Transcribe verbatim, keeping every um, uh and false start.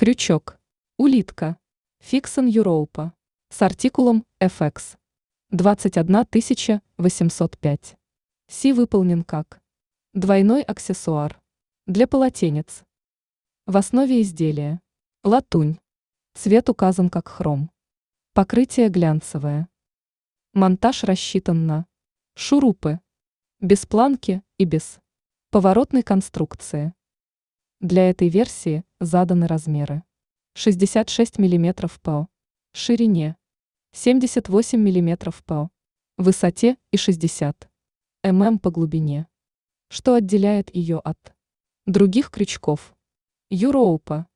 Крючок. Улитка. Fixon Europa. С артикулом эф икс. двадцать одна тысяча восемьсот пять. Си выполнен как двойной аксессуар для полотенец. В основе изделия латунь. Цвет указан как хром. Покрытие глянцевое. Монтаж рассчитан на шурупы. Без планки и без поворотной конструкции. Для этой версии заданы размеры: шестьдесят шесть миллиметров по ширине, семьдесят восемь миллиметров по высоте и шестьдесят миллиметров по глубине. Что отделяет ее от других крючков Europa?